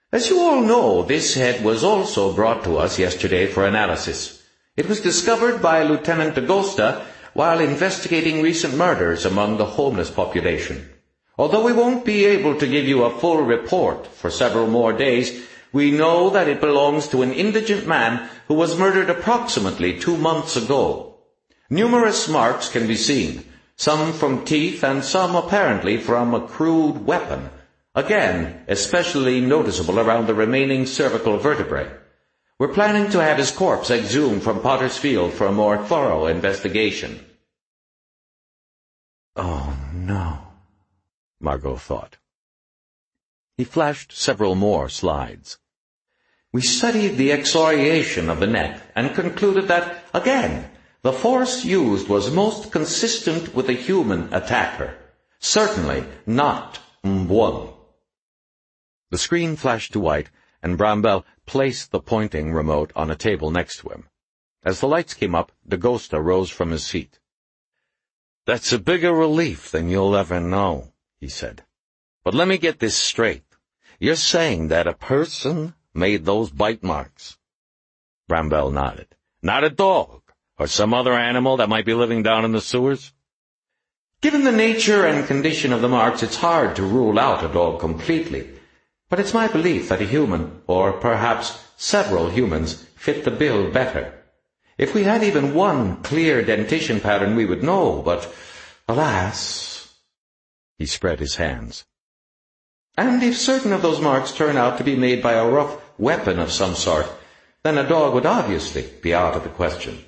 As you all know, this head was also brought to us yesterday for analysis. It was discovered by Lieutenant Dagosta while investigating recent murders among the homeless population. Although we won't be able to give you a full report for several more days, we know that it belongs to an indigent man who was murdered approximately 2 months ago. Numerous marks can be seen, some from teeth and some apparently from a crude weapon, again especially noticeable around the remaining cervical vertebrae. We're planning to have his corpse exhumed from Potter's Field for a more thorough investigation. Oh, no, Margot thought. He flashed several more slides. We studied the excoriation of the neck and concluded that, again, the force used was most consistent with a human attacker. Certainly not one. The screen flashed to white, and Brambell placed the pointing remote on a table next to him. As the lights came up, Dagosta rose from his seat. "That's a bigger relief than you'll ever know," he said. "But let me get this straight. You're saying that a person made those bite marks?" Brambell nodded. "Not a dog, or some other animal that might be living down in the sewers?" Given the nature and condition of the marks, it's hard to rule out a dog completely. But it's my belief that a human, or perhaps several humans, fit the bill better. If we had even one clear dentition pattern, we would know, but, alas... He spread his hands. And if certain of those marks turn out to be made by a rough weapon of some sort, then a dog would obviously be out of the question.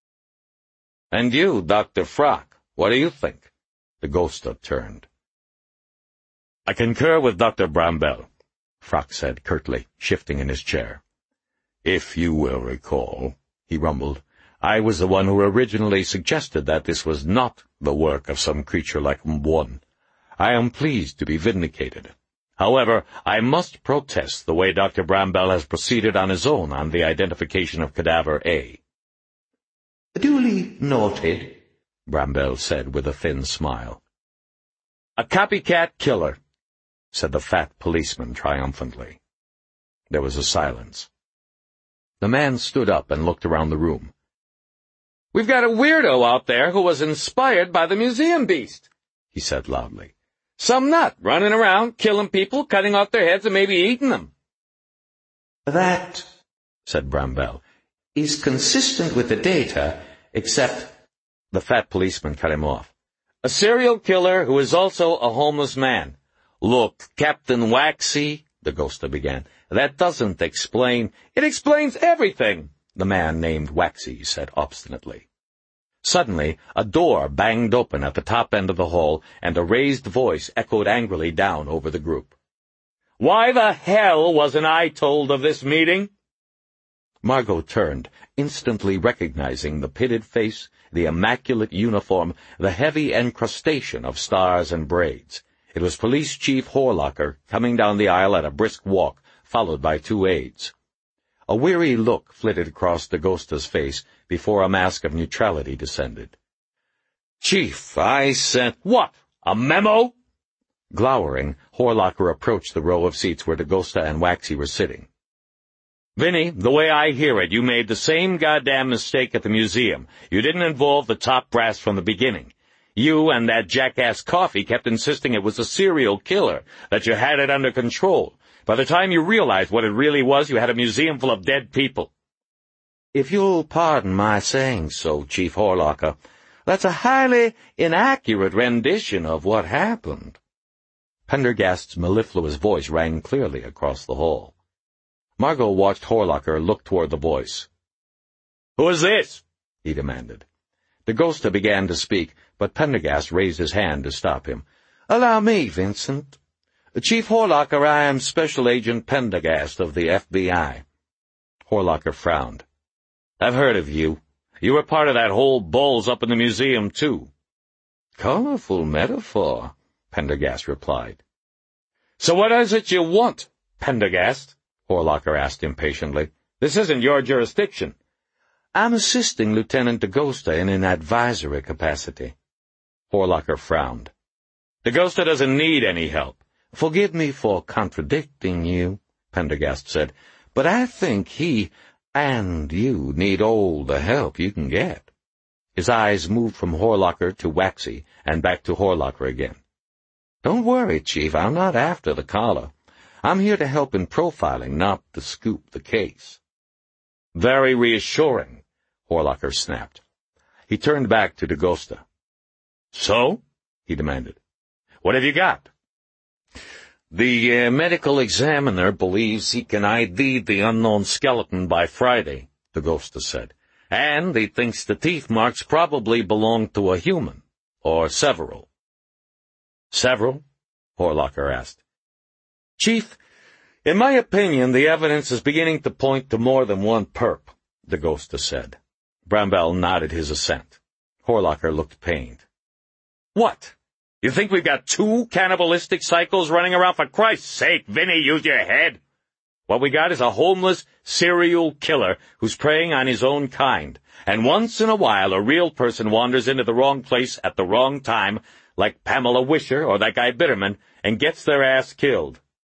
"And you, Dr. Frock, what do you think?" Dagosta turned. "I concur with Dr. Brambell," Frock said curtly, shifting in his chair. "If you will recall," he rumbled, "I was the one who originally suggested that this was not the work of some creature like Mbwan. I am pleased to be vindicated. However, I must protest the way Dr. Brambell has proceeded on his own on the identification of cadaver A." "Duly noted," Brambell said with a thin smile. "A copycat killer," said the fat policeman triumphantly. There was a silence. The man stood up and looked around the room. "We've got a weirdo out there who was inspired by the museum beast," he said loudly. "Some nut running around, killing people, cutting off their heads, and maybe eating them." "That," said Brambell, "is consistent with the data, except—" The fat policeman cut him off. "A serial killer who is also a homeless man. Look, Captain Waxy," Dagosta began, "that doesn't explain—" "It explains everything," the man named Waxy said obstinately. Suddenly, a door banged open at the top end of the hall, and a raised voice echoed angrily down over the group. "Why the hell wasn't I told of this meeting?" Margot turned, instantly recognizing the pitted face, the immaculate uniform, the heavy encrustation of stars and braids. It was Police Chief Horlocker coming down the aisle at a brisk walk, followed by 2 aides. A weary look flitted across Dagosta's face before a mask of neutrality descended. "Chief, I sent—" "What? A memo?" Glowering, Horlocker approached the row of seats where Dagosta and Waxy were sitting. "Vinny, the way I hear it, you made the same goddamn mistake at the museum. You didn't involve the top brass from the beginning. You and that jackass Coffee kept insisting it was a serial killer, that you had it under control. By the time you realized what it really was, you had a museum full of dead people." "If you'll pardon my saying so, Chief Horlocker, that's a highly inaccurate rendition of what happened." Pendergast's mellifluous voice rang clearly across the hall. Margot watched Horlocker look toward the voice. "Who is this?" he demanded. Dagosta began to speak, but Pendergast raised his hand to stop him. "Allow me, Vincent. Chief Horlocker, I am Special Agent Pendergast of the FBI." Horlocker frowned. "I've heard of you. You were part of that whole balls up in the museum, too." "Colorful metaphor," Pendergast replied. "So what is it you want, Pendergast?" Horlocker asked impatiently. "This isn't your jurisdiction." "I'm assisting Lieutenant Dagosta in an advisory capacity." Horlocker frowned. "Dagosta doesn't need any help." "Forgive me for contradicting you," Pendergast said, "but I think he and you need all the help you can get." His eyes moved from Horlocker to Waxy and back to Horlocker again. "Don't worry, Chief, I'm not after the collar. I'm here to help in profiling, not to scoop the case." "Very reassuring," Horlocker snapped. He turned back to DaGosta. "So?" he demanded. "What have you got?" "The medical examiner believes he can ID the unknown skeleton by Friday," DaGosta said, "and he thinks the teeth marks probably belong to a human, or several." "Several?" Horlocker asked. "Chief, in my opinion, the evidence is beginning to point to more than one perp," DaGosta said. Bramwell nodded his assent. Horlocker looked pained. "What? You think we've got 2 cannibalistic cycles running around? For Christ's sake, Vinny, use your head. What we got is a homeless serial killer who's preying on his own kind, and once in a while a real person wanders into the wrong place at the wrong time, like Pamela Wisher or that guy Bitterman, and gets their ass killed."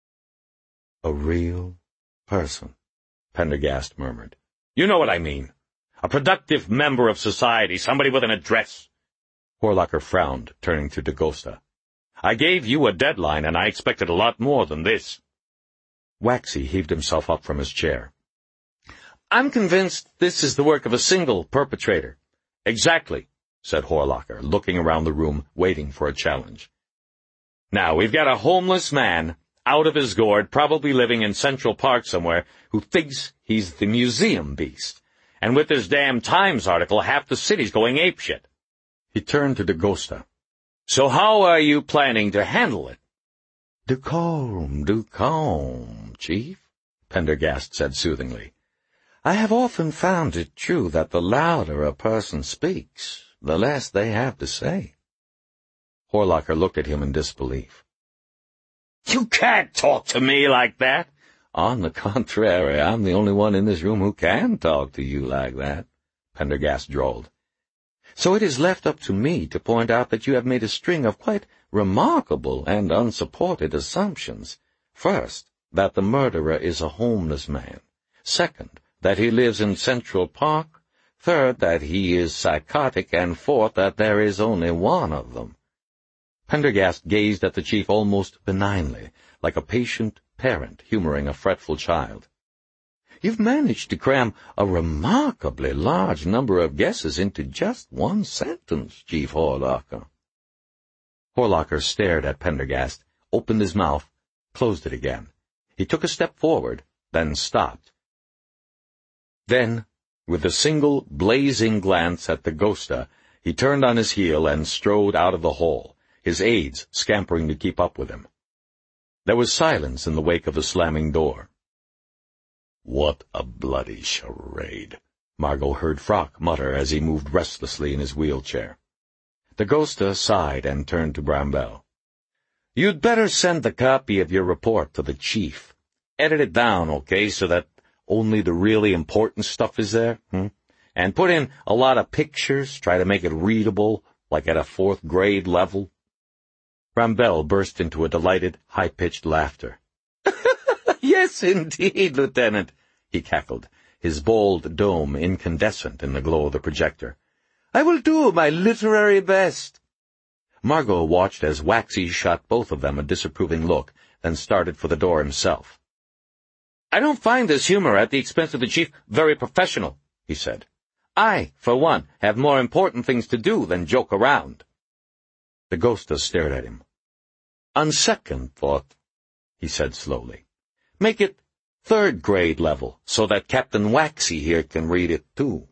"A real person," Pendergast murmured. "You know what I mean. A productive member of society, somebody with an address." Horlocker frowned, turning to DaGosta. "I gave you a deadline, and I expected a lot more than this." Waxy heaved himself up from his chair. "I'm convinced this is the work of a single perpetrator." "Exactly," said Horlocker, looking around the room, waiting for a challenge. "Now, we've got a homeless man, out of his gourd, probably living in Central Park somewhere, who thinks he's the museum beast. And with this damn Times article, half the city's going apeshit." He turned to DaGosta. "So how are you planning to handle it?" Do calm, Chief," Pendergast said soothingly. "I have often found it true that the louder a person speaks, the less they have to say." Horlocker looked at him in disbelief. "You can't talk to me like that." "On the contrary, I'm the only one in this room who can talk to you like that," Pendergast drawled. "So it is left up to me to point out that you have made a string of quite remarkable and unsupported assumptions. First, that the murderer is a homeless man. Second, that he lives in Central Park. Third, that he is psychotic. And fourth, that there is only one of them." Pendergast gazed at the chief almost benignly, like a patient parent humoring a fretful child. "You've managed to cram a remarkably large number of guesses into just one sentence, Chief Horlocker." Horlocker stared at Pendergast, opened his mouth, closed it again. He took a step forward, then stopped. Then, with a single blazing glance at DaGosta, he turned on his heel and strode out of the hall, his aides scampering to keep up with him. There was silence in the wake of the slamming door. "What a bloody charade," Margot heard Frock mutter as he moved restlessly in his wheelchair. DaGosta sighed and turned to Bramwell. "You'd better send the copy of your report to the chief. Edit it down, okay, so that only the really important stuff is there, And put in a lot of pictures, try to make it readable, like at a 4th grade level." Bramwell burst into a delighted, high-pitched laughter. "Yes, indeed, Lieutenant," he cackled, his bald dome incandescent in the glow of the projector. "I will do my literary best." Margot watched as Waxy shot both of them a disapproving look, then started for the door himself. "I don't find this humor at the expense of the chief very professional," he said. "I, for one, have more important things to do than joke around." DaGosta stared at him. "On second thought," he said slowly, "make it 3rd grade level, so that Captain Waxy here can read it too."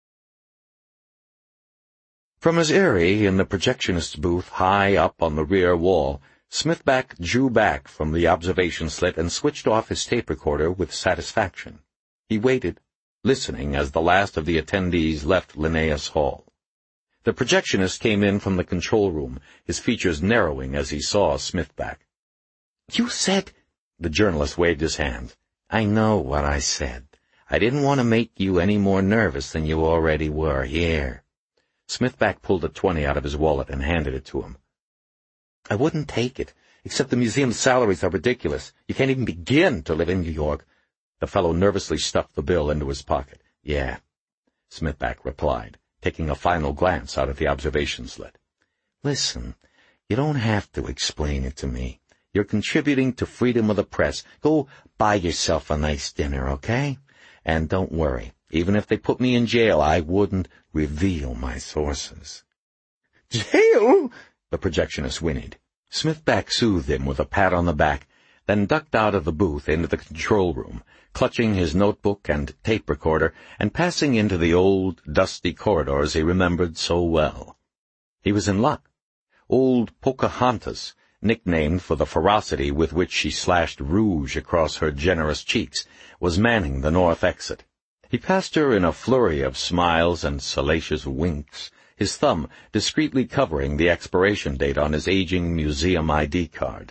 From his eyrie in the projectionist's booth high up on the rear wall, Smithback drew back from the observation slit and switched off his tape recorder with satisfaction. He waited, listening as the last of the attendees left Linnaeus Hall. The projectionist came in from the control room, his features narrowing as he saw Smithback. "You said—" The journalist waved his hand. "I know what I said. I didn't want to make you any more nervous than you already were. Here." Smithback pulled a 20 out of his wallet and handed it to him. "I wouldn't take it except the museum's salaries are ridiculous. You can't even begin to live in New York." The fellow nervously stuffed the bill into his pocket. "Yeah," Smithback replied, taking a final glance out of the observation slit. "Listen, you don't have to explain it to me. You're contributing to freedom of the press. Go buy yourself a nice dinner, okay? And don't worry, even if they put me in jail, I wouldn't reveal my sources." "Jail?" the projectionist whinnied. Smithback soothed him with a pat on the back, then ducked out of the booth into the control room, clutching his notebook and tape recorder and passing into the old, dusty corridors he remembered so well. He was in luck. Old Pocahontas, nicknamed for the ferocity with which she slashed rouge across her generous cheeks, was manning the north exit. He passed her in a flurry of smiles and salacious winks, his thumb discreetly covering the expiration date on his aging museum ID card.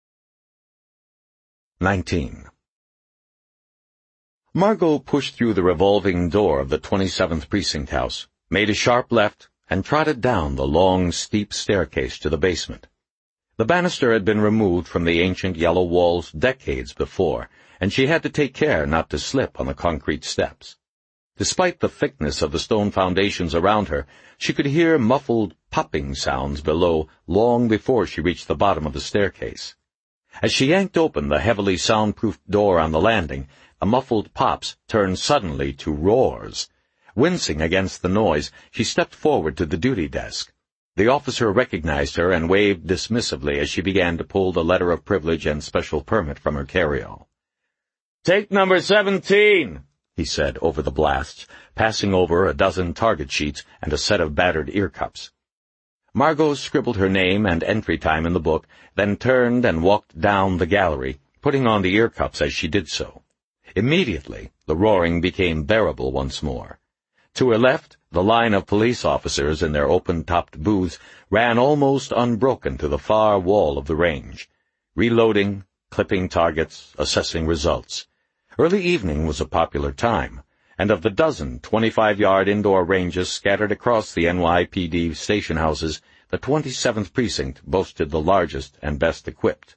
19. Margot pushed through the revolving door of the 27th Precinct house, made a sharp left, and trotted down the long, steep staircase to the basement. The banister had been removed from the ancient yellow walls decades before, and she had to take care not to slip on the concrete steps. Despite the thickness of the stone foundations around her, she could hear muffled popping sounds below long before she reached the bottom of the staircase. As she yanked open the heavily soundproofed door on the landing, the muffled pops turned suddenly to roars. Wincing against the noise, she stepped forward to the duty desk. The officer recognized her and waved dismissively as she began to pull the letter of privilege and special permit from her carryall. "Take number 17, he said over the blasts, passing over a dozen target sheets and a set of battered ear cups. Margot scribbled her name and entry time in the book, then turned and walked down the gallery, putting on the ear cups as she did so. Immediately, the roaring became bearable once more. To her left, the line of police officers in their open-topped booths ran almost unbroken to the far wall of the range, reloading, clipping targets, assessing results. Early evening was a popular time, and of the dozen 25-yard indoor ranges scattered across the NYPD station houses, the 27th Precinct boasted the largest and best equipped.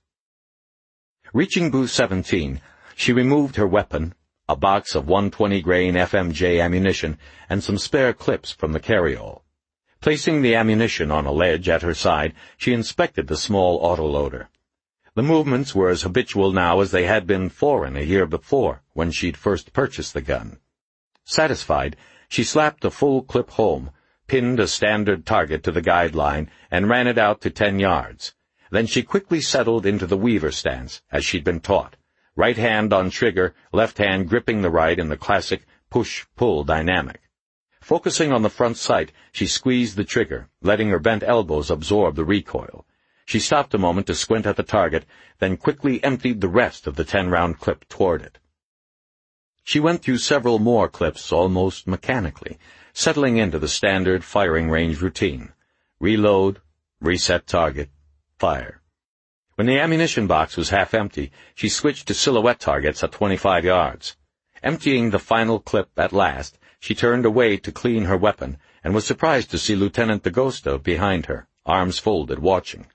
Reaching booth 17, she removed her weapon, a box of 120-grain FMJ ammunition, and some spare clips from the carryall. Placing the ammunition on a ledge at her side, she inspected the small autoloader. The movements were as habitual now as they had been foreign a year before, when she'd first purchased the gun. Satisfied, she slapped a full clip home, pinned a standard target to the guideline, and ran it out to 10 yards. Then she quickly settled into the Weaver stance, as she'd been taught. Right hand on trigger, left hand gripping the right in the classic push-pull dynamic. Focusing on the front sight, she squeezed the trigger, letting her bent elbows absorb the recoil. She stopped a moment to squint at the target, then quickly emptied the rest of the 10-round clip toward it. She went through several more clips almost mechanically, settling into the standard firing range routine. Reload, reset target, fire. When the ammunition box was half empty, she switched to silhouette targets at 25 yards. Emptying the final clip at last, she turned away to clean her weapon and was surprised to see Lieutenant D'Agosta behind her, arms folded, watching.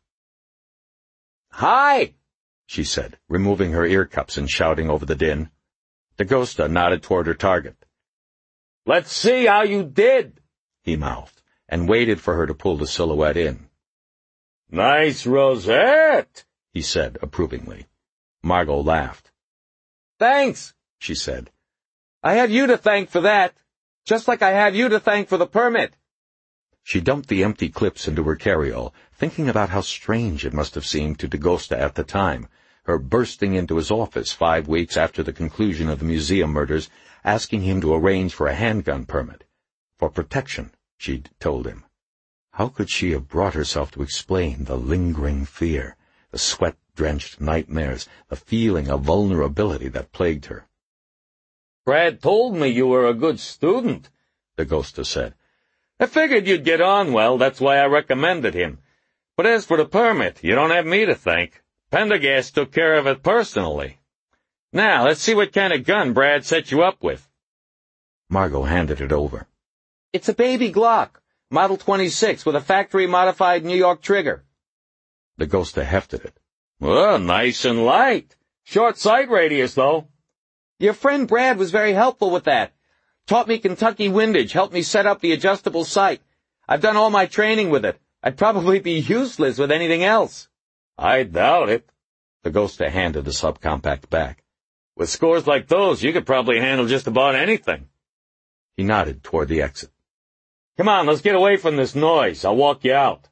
"Hi!" she said, removing her ear cups and shouting over the din. D'Agosta nodded toward her target. "Let's see how you did," he mouthed, and waited for her to pull the silhouette in. "Nice rosette," he said approvingly. Margot laughed. "Thanks," she said. "I have you to thank for that, just like I have you to thank for the permit." She dumped the empty clips into her carryall, thinking about how strange it must have seemed to D'Agosta at the time, her bursting into his office 5 weeks after the conclusion of the museum murders, asking him to arrange for a handgun permit. For protection, she'd told him. How could she have brought herself to explain the lingering fear, the sweat-drenched nightmares, the feeling of vulnerability that plagued her? "Brad told me you were a good student," D'Agosta said. "I figured you'd get on well, that's why I recommended him. But as for the permit, you don't have me to thank. Pendergast took care of it personally. Now, let's see what kind of gun Brad set you up with." Margot handed it over. "It's a baby Glock, Model 26, with a factory-modified New York trigger." D'Agosta hefted it. Well, nice and light. Short sight radius, though. Your friend Brad was very helpful with that. Taught me Kentucky windage, helped me set up the adjustable sight. I've done all my training with it. I'd probably be useless with anything else. I doubt it. The Ghoster handed the subcompact back. With scores like those, you could probably handle just about anything. He nodded toward the exit. Come on, let's get away from this noise. I'll walk you out.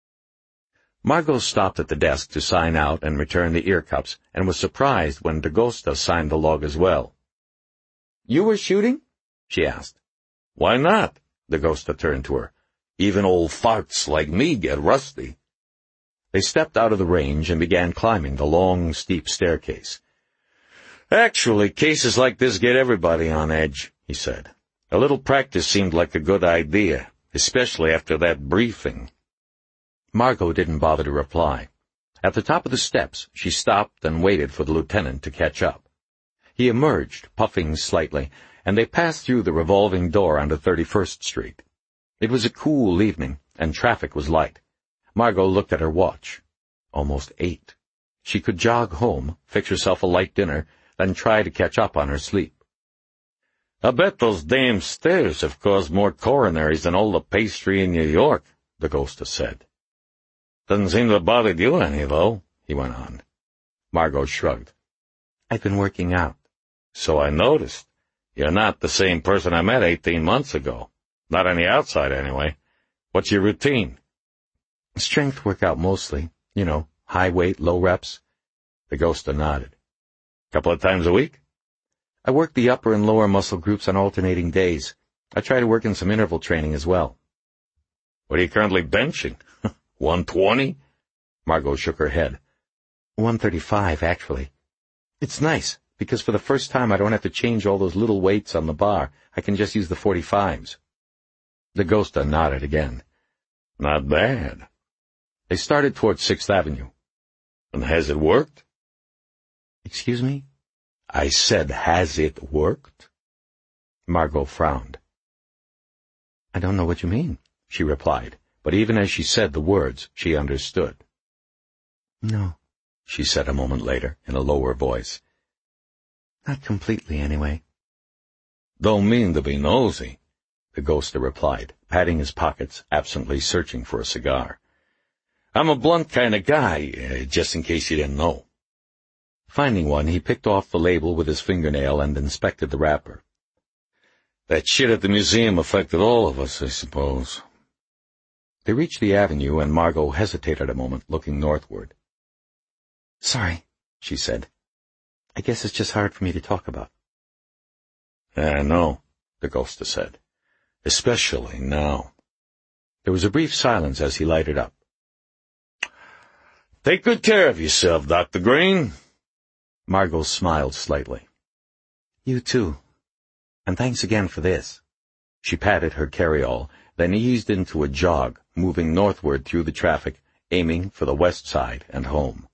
Margot stopped at the desk to sign out and return the ear cups, and was surprised when DaGosta signed the log as well. You were shooting? She asked. Why not? DaGosta turned to her. Even old farts like me get rusty. They stepped out of the range and began climbing the long, steep staircase. Actually, cases like this get everybody on edge, he said. A little practice seemed like a good idea, especially after that briefing. Margot didn't bother to reply. At the top of the steps, she stopped and waited for the lieutenant to catch up. He emerged, puffing slightly, and they passed through the revolving door onto 31st Street. It was a cool evening, and traffic was light. Margot looked at her watch. Almost 8. She could jog home, fix herself a light dinner, then try to catch up on her sleep. I bet those damn stairs have caused more coronaries than all the pastry in New York, DaGosta said. Doesn't seem to bother you any, though, he went on. Margot shrugged. I've been working out. So I noticed. You're not the same person I met 18 months ago. Not on the outside, anyway. What's your routine? Strength workout mostly. You know, high weight, low reps. DaGosta nodded. Couple of times a week? I work the upper and lower muscle groups on alternating days. I try to work in some interval training as well. What are you currently benching? 120? Margot shook her head. 135, actually. It's nice, because for the first time I don't have to change all those little weights on the bar. I can just use the 45s. DaGosta nodded again. Not bad. They started toward 6th Avenue. And has it worked? Excuse me? I said, has it worked? Margot frowned. I don't know what you mean, she replied, but even as she said the words, she understood. No, she said a moment later in a lower voice. Not completely, anyway. Don't mean to be nosy, DaGosta replied, patting his pockets, absently searching for a cigar. I'm a blunt kind of guy, just in case you didn't know. Finding one, he picked off the label with his fingernail and inspected the wrapper. That shit at the museum affected all of us, I suppose. They reached the avenue, and Margot hesitated a moment, looking northward. Sorry, she said. I guess it's just hard for me to talk about. I know, DaGosta said. Especially now. There was a brief silence as he lighted up. Take good care of yourself, Dr. Green. Margot smiled slightly. You too. And thanks again for this. She patted her carryall, then eased into a jog, moving northward through the traffic, aiming for the west side and home.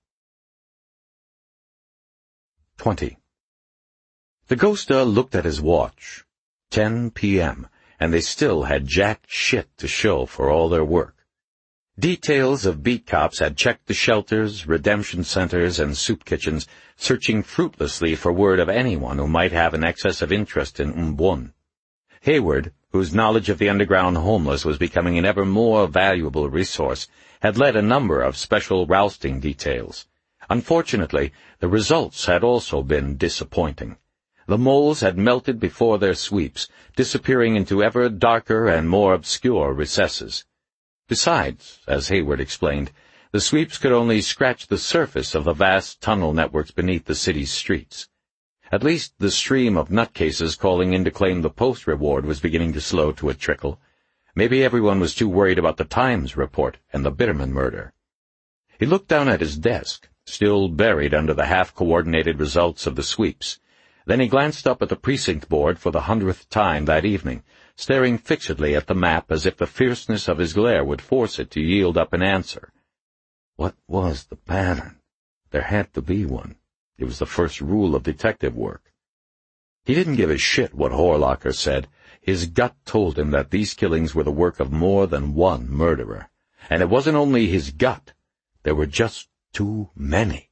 20. DaGosta looked at his watch. 10 p.m., and they still had jack shit to show for all their work. Details of beat cops had checked the shelters, redemption centers, and soup kitchens, searching fruitlessly for word of anyone who might have an excess of interest in Mbon. Hayward, whose knowledge of the underground homeless was becoming an ever more valuable resource, had led a number of special rousting details. Unfortunately, the results had also been disappointing. The moles had melted before their sweeps, disappearing into ever darker and more obscure recesses. Besides, as Hayward explained, the sweeps could only scratch the surface of the vast tunnel networks beneath the city's streets. At least the stream of nutcases calling in to claim the post reward was beginning to slow to a trickle. Maybe everyone was too worried about the Times report and the Bitterman murder. He looked down at his desk, still buried under the half-coordinated results of the sweeps. Then he glanced up at the precinct board for the 100th time that evening, staring fixedly at the map as if the fierceness of his glare would force it to yield up an answer. What was the pattern? There had to be one. It was the first rule of detective work. He didn't give a shit what Horlocker said. His gut told him that these killings were the work of more than one murderer. And it wasn't only his gut. There were just too many.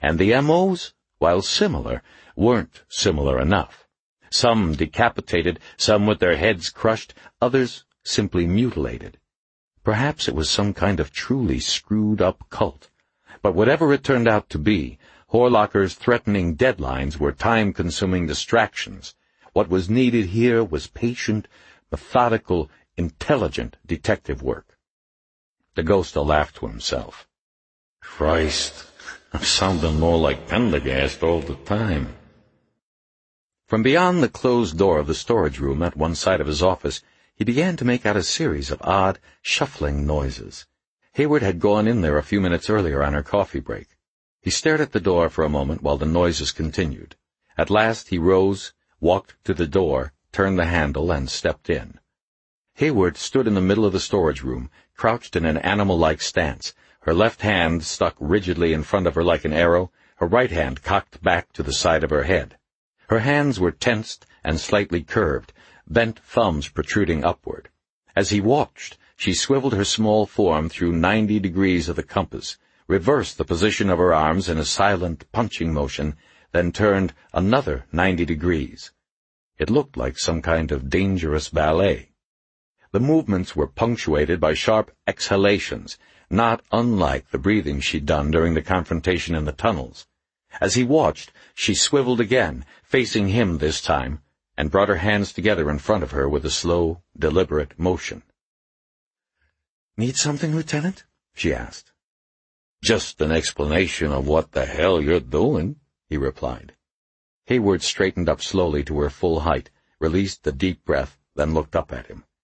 and the MOs, while similar, weren't similar enough. Some decapitated, some with their heads crushed, others simply mutilated. Perhaps it was some kind of truly screwed-up cult. But whatever it turned out to be, Horlocker's threatening deadlines were time-consuming distractions. What was needed here was patient, methodical, intelligent detective work. DeGosta laughed to himself. Christ, I'm sounding more like Pendergast all the time. From beyond the closed door of the storage room at one side of his office, he began to make out a series of odd, shuffling noises. Hayward had gone in there a few minutes earlier on her coffee break. He stared at the door for a moment while the noises continued. At last he rose, walked to the door, turned the handle, and stepped in. Hayward stood in the middle of the storage room, crouched in an animal-like stance, her left hand stuck rigidly in front of her like an arrow, her right hand cocked back to the side of her head. Her hands were tensed and slightly curved, bent thumbs protruding upward. As he watched, she swiveled her small form through 90 degrees of the compass, reversed the position of her arms in a silent punching motion, then turned another 90 degrees. It looked like some kind of dangerous ballet. The movements were punctuated by sharp exhalations, not unlike the breathing she'd done during the confrontation in the tunnels. As he watched, she swiveled again, facing him this time, and brought her hands together in front of her with a slow, deliberate motion. "Need something, Lieutenant?" she asked. "Just an explanation of what the hell you're doing," he replied. Hayward straightened up slowly to her full height, released a deep breath, then looked up at him.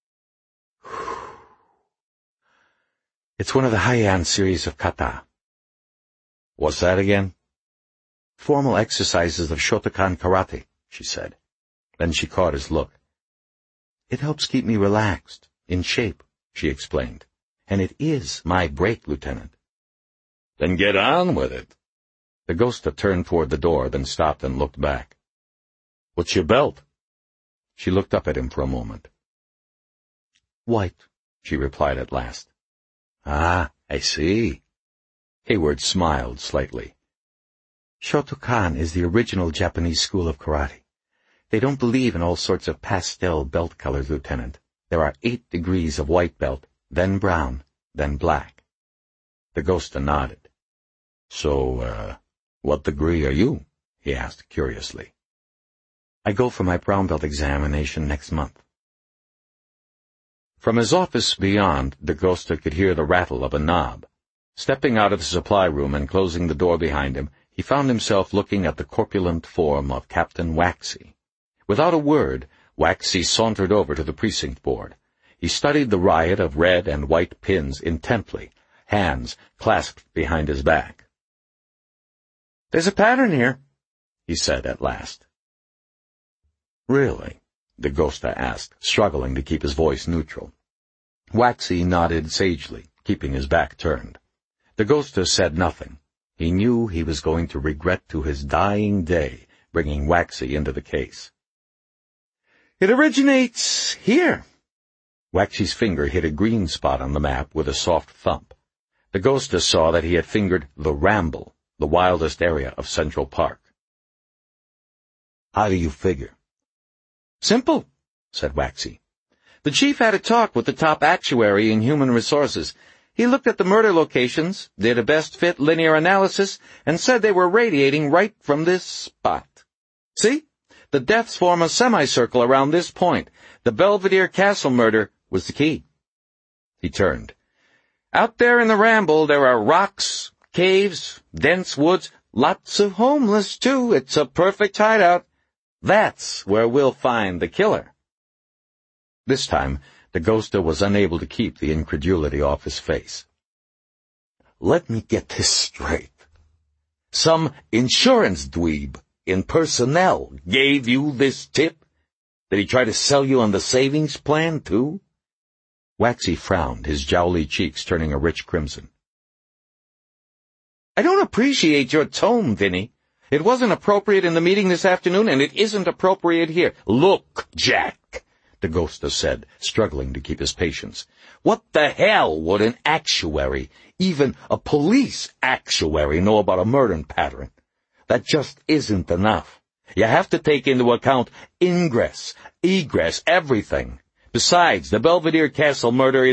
"It's one of the Heian series of kata." "What's that again?" "Formal exercises of Shotokan karate," she said. Then she caught his look. "It helps keep me relaxed, in shape," she explained. "And it is my break, Lieutenant." "Then get on with it." DeGosta turned toward the door, then stopped and looked back. "What's your belt?" She looked up at him for a moment. "White," she replied at last. "Ah, I see." Hayward smiled slightly. "Shotokan is the original Japanese school of karate. They don't believe in all sorts of pastel belt colors, Lieutenant. There are 8 degrees of white belt, then brown, then black." DeGosta nodded. "So, what degree are you?" he asked curiously. "I go for my brown belt examination next month." From his office beyond, DeGosta could hear the rattle of a knob. Stepping out of the supply room and closing the door behind him, he found himself looking at the corpulent form of Captain Waxy. Without a word, Waxy sauntered over to the precinct board. He studied the riot of red and white pins intently, hands clasped behind his back. "There's a pattern here," he said at last. "Really?" DeGosta asked, struggling to keep his voice neutral. Waxy nodded sagely, keeping his back turned. DeGosta said nothing. He knew he was going to regret to his dying day bringing Waxy into the case. "It originates here." Waxy's finger hit a green spot on the map with a soft thump. DeGosta saw that he had fingered the Ramble, the wildest area of Central Park. "How do you figure?" "Simple," said Waxy. "The chief had a talk with the top actuary in human resources. He looked at the murder locations, did a best-fit linear analysis, and said they were radiating right from this spot. See? The deaths form a semicircle around this point. The Belvedere Castle murder was the key." He turned. "Out there in the Ramble there are rocks, caves, dense woods, lots of homeless, too. It's a perfect hideout. That's where we'll find the killer." This time, DeGosta was unable to keep the incredulity off his face. "Let me get this straight. Some insurance dweeb in personnel gave you this tip? Did he try to sell you on the savings plan, too?" Waxy frowned, his jowly cheeks turning a rich crimson. "I don't appreciate your tone, Vinny. It wasn't appropriate in the meeting this afternoon, and it isn't appropriate here." "Look, Jack, DaGosta said, struggling to keep his patience. What the hell would an actuary, even a police actuary, know about a murder pattern? That just isn't enough. You have to take into account ingress, egress, everything. Besides, the Belvedere Castle murder